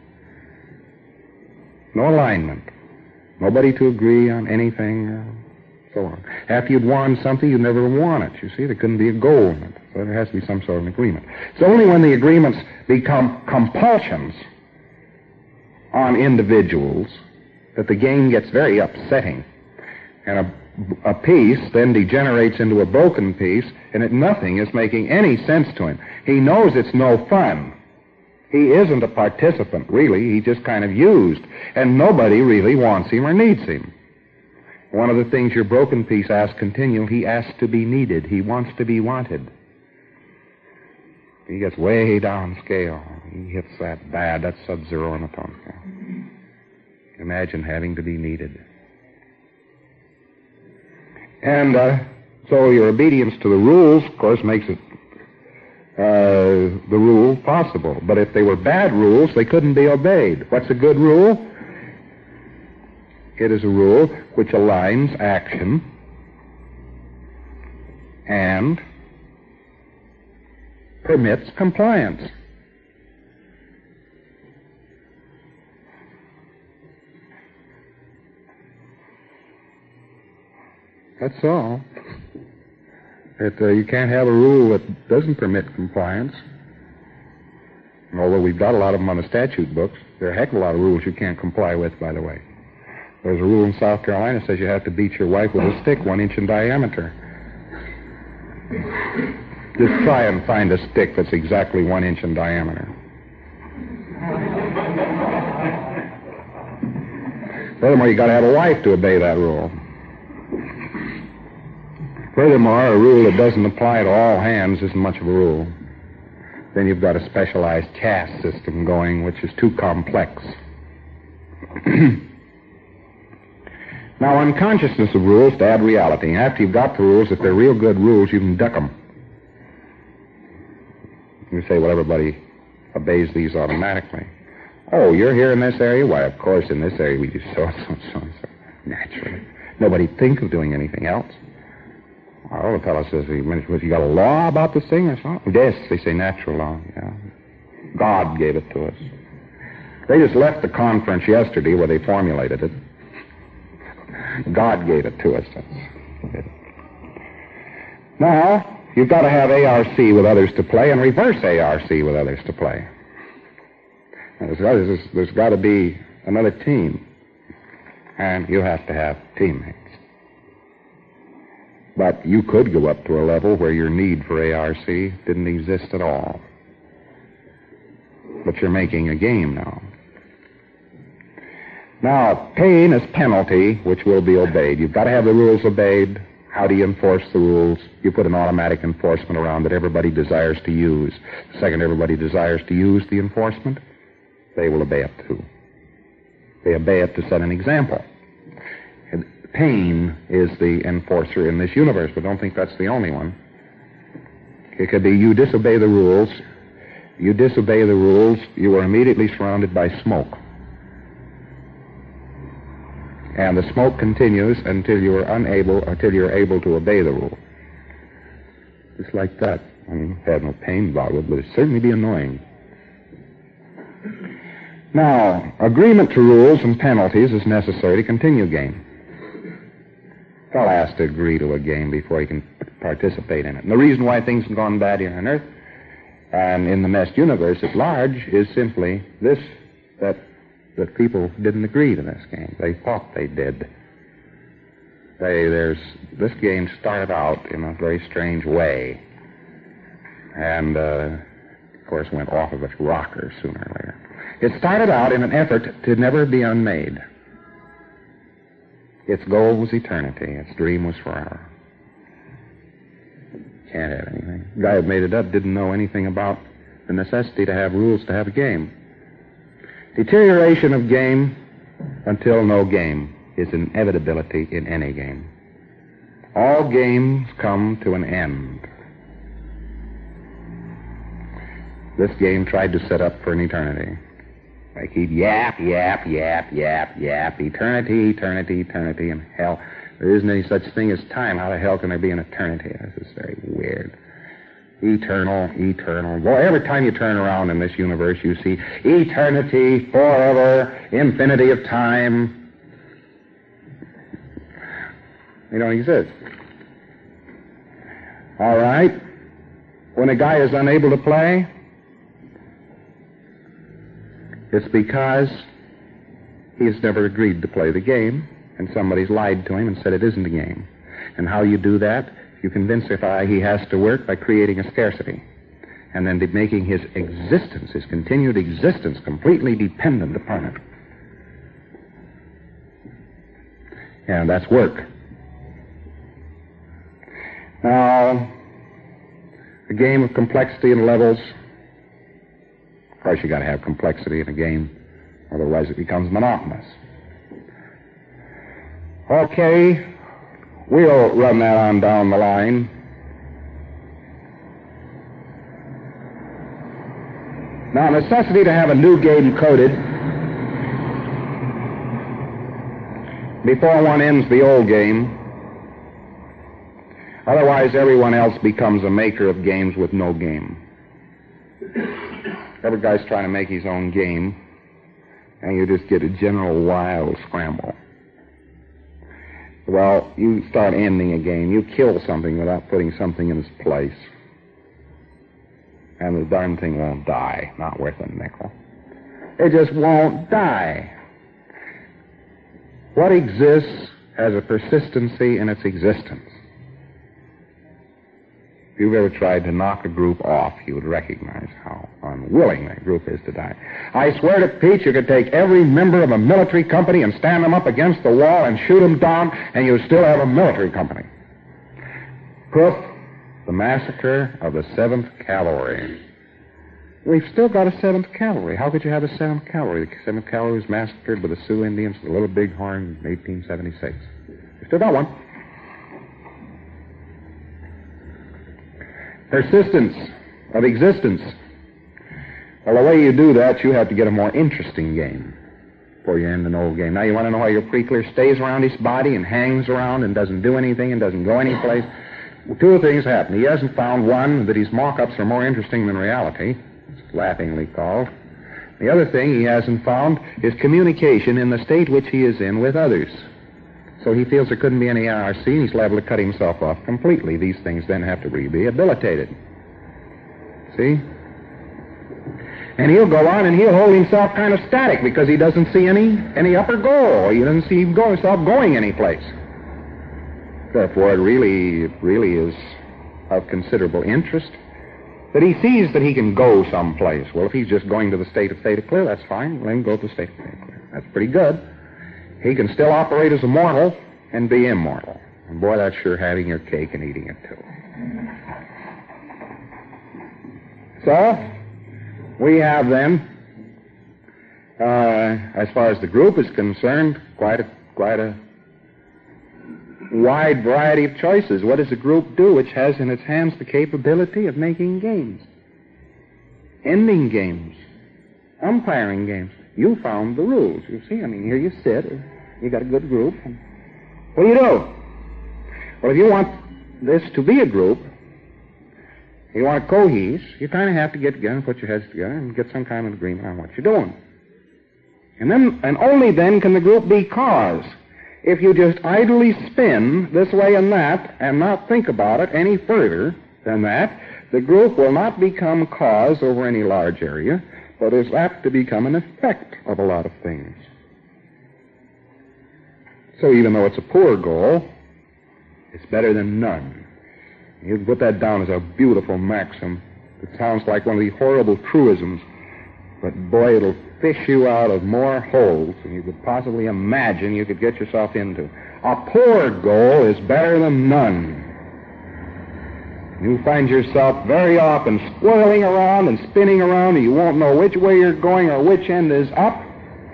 No alignment. Nobody to agree on anything, so on. After you'd won something, you'd never won it. You see, there couldn't be a goal in it. So there has to be some sort of an agreement. It's only when the agreements become compulsions on individuals that the game gets very upsetting. And a piece then degenerates into a broken piece, and nothing is making any sense to him. He knows it's no fun. He isn't a participant, really. He's just kind of used. And nobody really wants him or needs him. One of the things your broken piece asks continually, he asks to be needed. He wants to be wanted. He gets way down scale. He hits that bad. That's sub-zero on the tone scale. Imagine having to be needed. And so your obedience to the rules, of course, makes it the rule possible. But if they were bad rules, they couldn't be obeyed. What's a good rule? It is a rule which aligns action and permits compliance. That's all. You can't have a rule that doesn't permit compliance. Although we've got a lot of them on the statute books, there are a heck of a lot of rules you can't comply with, by the way. There's a rule in South Carolina that says you have to beat your wife with a stick 1 inch in diameter. Just try and find a stick that's exactly 1 inch in diameter. Furthermore, you got to have a wife to obey that rule. Furthermore, a rule that doesn't apply to all hands isn't much of a rule. Then you've got a specialized caste system going, which is too complex. Now, unconsciousness of rules to add reality. After you've got the rules, if they're real good rules, you can duck them. You say, well, everybody obeys these automatically. Oh, you're here in this area? Why, of course, in this area we do so. Naturally. Nobody think of doing anything else. Well, the fellow says, you got a law about this thing or something? Yes, they say natural law, yeah. God gave it to us. They just left the conference yesterday where they formulated it. God gave it to us. Now, you've got to have ARC with others to play and reverse ARC with others to play. There's got to be another team, and you have to have teammates. But you could go up to a level where your need for ARC didn't exist at all. But you're making a game now. Now, pain is penalty, which will be obeyed. You've got to have the rules obeyed. How do you enforce the rules? You put an automatic enforcement around that everybody desires to use. The second everybody desires to use the enforcement, they will obey it too. They obey it to set an example. Pain is the enforcer in this universe, but don't think that's the only one. It could be you disobey the rules. You disobey the rules, you are immediately surrounded by smoke. And the smoke continues until you're able to obey the rule. Just like that. I mean, have no pain about it, but it'd certainly be annoying. Now, agreement to rules and penalties is necessary to continue a game. A fellow has to agree to a game before he can participate in it. And the reason why things have gone bad here on Earth and in the meshed universe at large is simply this, that people didn't agree to this game. They thought they did. This game started out in a very strange way. And, of course, went off of its rocker sooner or later. It started out in an effort to never be unmade. Its goal was eternity. Its dream was forever. Can't have anything. The guy who made it up didn't know anything about the necessity to have rules to have a game. Deterioration of game until no game is an inevitability in any game. All games come to an end. This game tried to set up for an eternity. They keep yap, eternity, and hell. There isn't any such thing as time. How the hell can there be an eternity? This is very weird. Eternal. Boy, every time you turn around in this universe, you see eternity, forever, infinity of time. They don't exist. All right. When a guy is unable to play, it's because he has never agreed to play the game, and somebody's lied to him and said it isn't a game. And how you do that? You convince the guy he has to work by creating a scarcity, and then making his existence, his continued existence, completely dependent upon it. And that's work. Now, a game of complexity and levels. Of course, you got to have complexity in a game, otherwise it becomes monotonous. Okay, we'll run that on down the line. Now, necessity to have a new game coded before one ends the old game. Otherwise, everyone else becomes a maker of games with no game. Every guy's trying to make his own game, and you just get a general wild scramble. Well, you start ending a game. You kill something without putting something in its place. And the darn thing won't die. Not worth a nickel. It just won't die. What exists has a persistency in its existence. If you've ever tried to knock a group off, you would recognize how unwilling that group is to die. I swear to Pete, you could take every member of a military company and stand them up against the wall and shoot them down, and you still have a military company. Proof, the massacre of the 7th Cavalry. We've still got a 7th Cavalry. How could you have a 7th Cavalry? The 7th Cavalry was massacred by the Sioux Indians at the Little Bighorn in 1876. We still got one. Persistence of existence. Well, the way you do that, you have to get a more interesting game before you end an old game. Now, you want to know why your preclear stays around his body and hangs around and doesn't do anything and doesn't go anyplace? Well, two things happen. He hasn't found, one, that his mock-ups are more interesting than reality. It's laughingly called. The other thing he hasn't found is communication in the state which he is in with others. So he feels there couldn't be any IRC, and he's liable to cut himself off completely. These things then have to be rehabilitated. See? And he'll go on and he'll hold himself kind of static because he doesn't see any upper goal. He doesn't see himself going anyplace. Therefore, it really is of considerable interest that he sees that he can go someplace. Well, if he's just going to the state of theta clear, that's fine. Let him go to the state of theta clear. That's pretty good. He can still operate as a mortal and be immortal. And boy, that's sure having your cake and eating it, too. So, we have then, as far as the group is concerned, quite a wide variety of choices. What does a group do which has in its hands the capability of making games? Ending games. Umpiring games. You found the rules. You see, I mean, here you sit. You got a good group. And what do you do? Well, if you want this to be a group, you want to cohese, you kind of have to get together and put your heads together and get some kind of agreement on what you're doing. And only then can the group be cause. If you just idly spin this way and that and not think about it any further than that, the group will not become cause over any large area, but is apt to become an effect of a lot of things. So even though it's a poor goal, it's better than none. You can put that down as a beautiful maxim. It sounds like one of the horrible truisms, but boy, it'll fish you out of more holes than you could possibly imagine you could get yourself into. A poor goal is better than none. You find yourself very often swirling around and spinning around, and you won't know which way you're going or which end is up,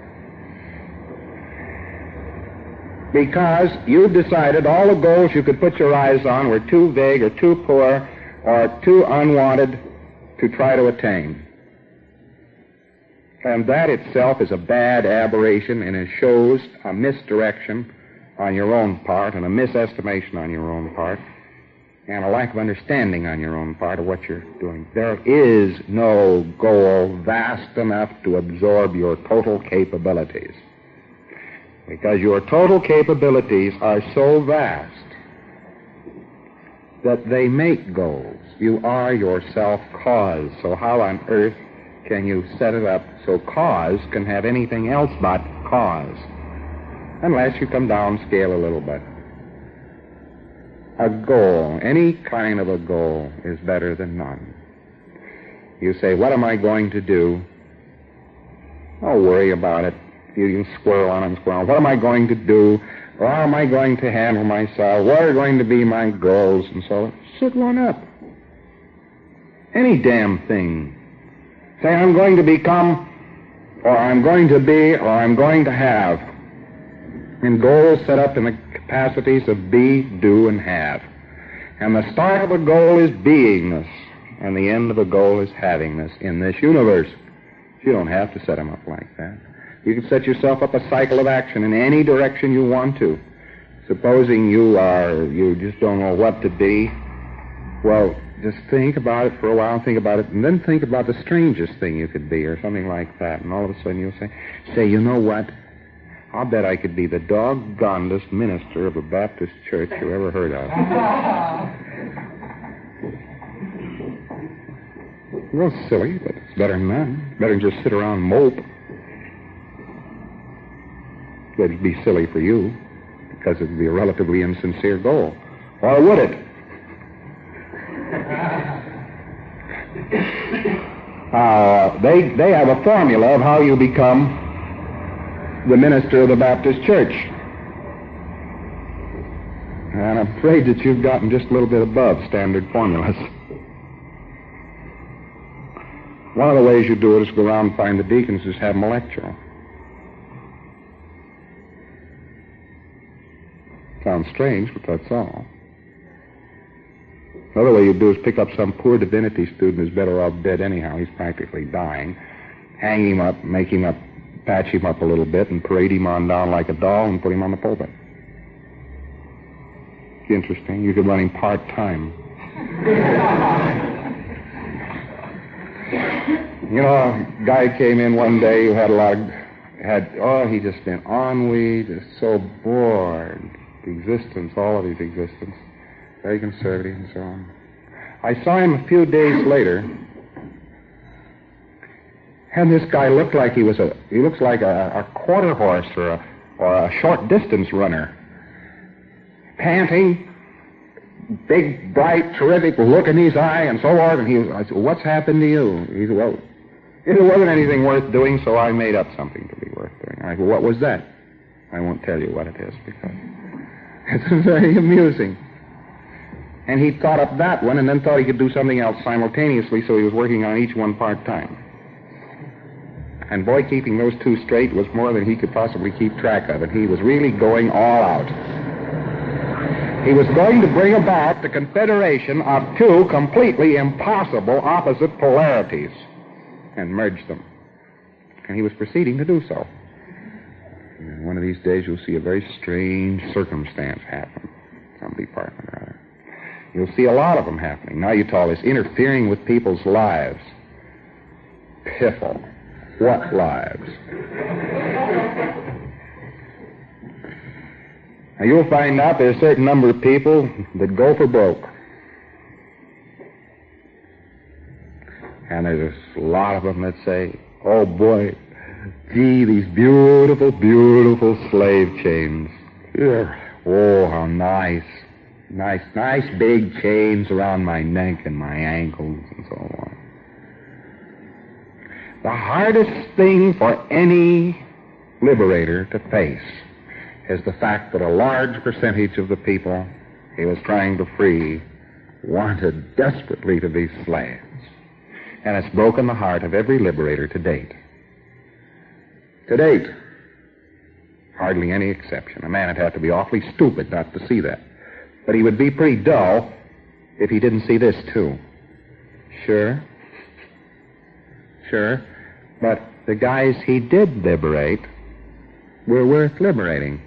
because you've decided all the goals you could put your eyes on were too vague or too poor or too unwanted to try to attain. And that itself is a bad aberration, and it shows a misdirection on your own part and a misestimation on your own part and a lack of understanding on your own part of what you're doing. There is no goal vast enough to absorb your total capabilities, because your total capabilities are so vast that they make goals. You are yourself cause, so how on earth can you set it up so cause can have anything else but cause? Unless you come down scale a little bit. A goal, any kind of a goal, is better than none. You say, what am I going to do? Don't worry about it. You can squirrel on and squirrel. What am I going to do? Or how am I going to handle myself? What are going to be my goals? And so on. Sit one up. Any damn thing. Say, I'm going to become, or I'm going to be, or I'm going to have. And goals set up in the capacities of be, do, and have. And the start of a goal is beingness, and the end of a goal is havingness in this universe. You don't have to set them up like that. You can set yourself up a cycle of action in any direction you want to. Supposing you just don't know what to be, well, just think about it for a while, think about it, and then think about the strangest thing you could be or something like that. And all of a sudden you'll say, you know what? I'll bet I could be the doggonedest minister of a Baptist church you ever heard of. Well, silly, but it's better than none. Better than just sit around and mope. It'd be silly for you, because it'd be a relatively insincere goal. Or would it? They have a formula of how you become the minister of the Baptist church. And I'm afraid that you've gotten just a little bit above standard formulas. One of the ways you do it is go around and find the deacons and just have them a lecture. Sounds strange, but that's all. Another way you do is pick up some poor divinity student who's better off dead anyhow. He's practically dying. Hang him up, make him up, patch him up a little bit, and parade him on down like a doll and put him on the pulpit. It's interesting. You could run him part-time. You know, a guy came in one day who had he just been ennui, just so bored. Existence, all of his existence. Very conservative and so on. I saw him a few days later, and this guy looked like he looks like a quarter horse or a short distance runner. Panting, big, bright, terrific look in his eye and so on. And I said, what's happened to you? He said, well, it wasn't anything worth doing, so I made up something to be worth doing. I said, what was that? I won't tell you what it is because it's very amusing. And he thought up that one and then thought he could do something else simultaneously, so he was working on each one part-time. And boy, keeping those two straight was more than he could possibly keep track of, and he was really going all out. He was going to bring about the confederation of two completely impossible opposite polarities and merge them. And he was proceeding to do so. And one of these days you'll see a very strange circumstance happen, some department or other. You'll see a lot of them happening. Now you call this interfering with people's lives. Piffle. What lives? Now you'll find out there's a certain number of people that go for broke. And there's a lot of them that say, oh boy, gee, these beautiful, beautiful slave chains. Yeah. Oh, how nice. Nice big chains around my neck and my ankles and so on. The hardest thing for any liberator to face is the fact that a large percentage of the people he was trying to free wanted desperately to be slaves. And it's broken the heart of every liberator to date. To date. Hardly any exception. A man would have to be awfully stupid not to see that. But he would be pretty dull if he didn't see this, too. Sure. But the guys he did liberate were worth liberating.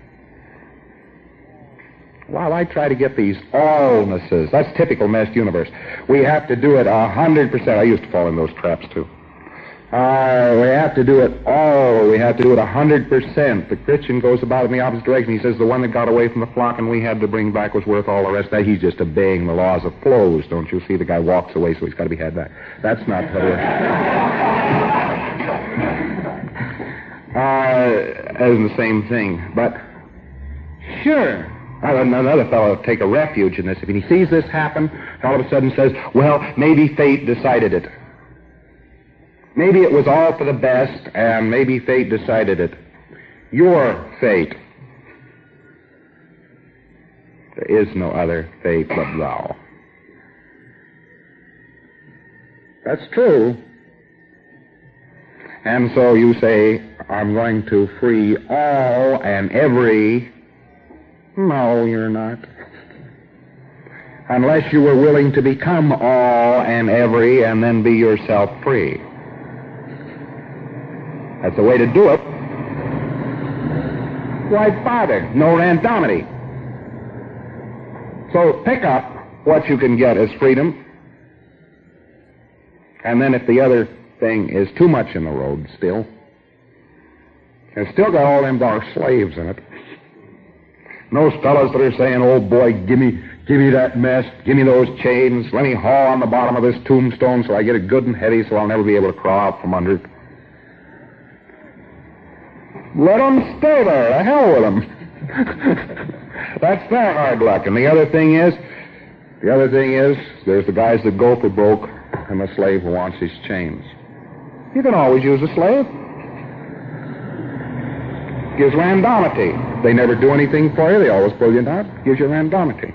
Well, I try to get these allnesses. That's typical messed universe. We have to do it 100%. I used to fall in those traps, too. We have to do it all. We have to do it 100%. The Christian goes about in the opposite direction. He says the one that got away from the flock and we had to bring back was worth all the rest. That he's just obeying the laws of flows. Don't you see? The guy walks away, so he's got to be had back. That's not the way. Isn't the same thing. But sure. Another fellow will take a refuge in this. If he sees this happen, all of a sudden says, well, maybe fate decided it. Maybe it was all for the best, and maybe fate decided it. Your fate. There is no other fate but thou. That's true. And so you say, I'm going to free all and every. No, you're not. Unless you were willing to become all and every and then be yourself free. That's the way to do it. Why bother? No randomity. So pick up what you can get as freedom. And then if the other thing is too much in the road still, It's still got all them dark slaves in it. And those fellas that are saying, oh, boy, give me that mess, give me those chains, let me haul on the bottom of this tombstone so I get it good and heavy so I'll never be able to crawl out from under it. Let them stay there. The hell with them. That's their hard luck. And the other thing is, there's the guys that go for broke and the slave who wants his chains. You can always use a slave. Gives randomity. They never do anything for you. They always pull you down. Gives you randomity.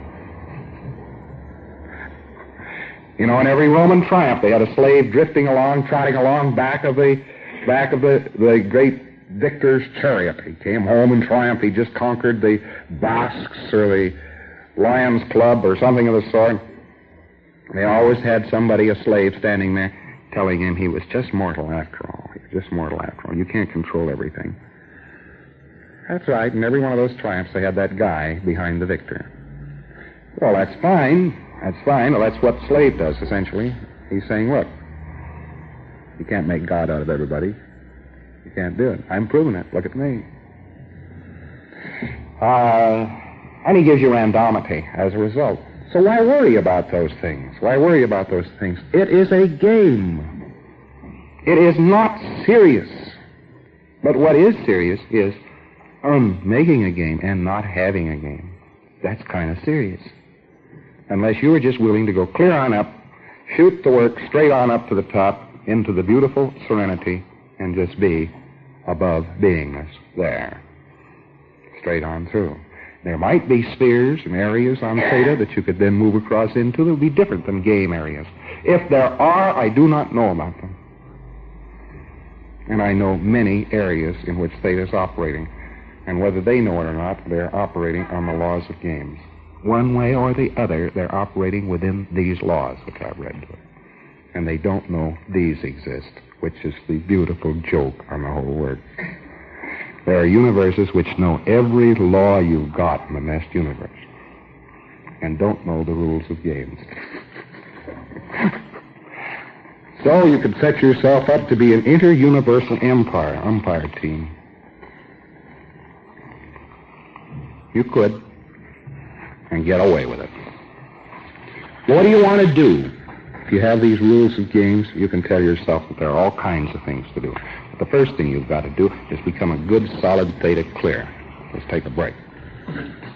You know, in every Roman triumph, they had a slave drifting along, trotting along back of the great victor's chariot. He came home in triumph. He just conquered the Basques or the Lions Club or something of the sort. They always had somebody, a slave, standing there telling him he was just mortal after all. He was just mortal after all. You can't control everything. That's right. In every one of those triumphs, they had that guy behind the victor. Well, that's fine. That's fine. Well, that's what slave does, essentially. He's saying, look, you can't make God out of everybody. You can't do it. I'm proving it. Look at me. And he gives you randomity as a result. So why worry about those things? Why worry about those things? It is a game. It is not serious. But what is serious is making a game and not having a game. That's kind of serious. Unless you are just willing to go clear on up, shoot the work straight on up to the top, into the beautiful serenity, and just be above beingness there. Straight on through. There might be spheres and areas on Theta that you could then move across into that would be different than game areas. If there are, I do not know about them. And I know many areas in which Theta is operating. And whether they know it or not, they're operating on the laws of games. One way or the other, they're operating within these laws, which I've read to it. And they don't know these exist, which is the beautiful joke on the whole work. There are universes which know every law you've got in the nest universe and don't know the rules of games. So you could set yourself up to be an inter-universal umpire team. You could, and get away with it. What do you want to do? If you have these rules of games, you can tell yourself that there are all kinds of things to do. But the first thing you've got to do is become a good, solid Theta clear. Let's take a break.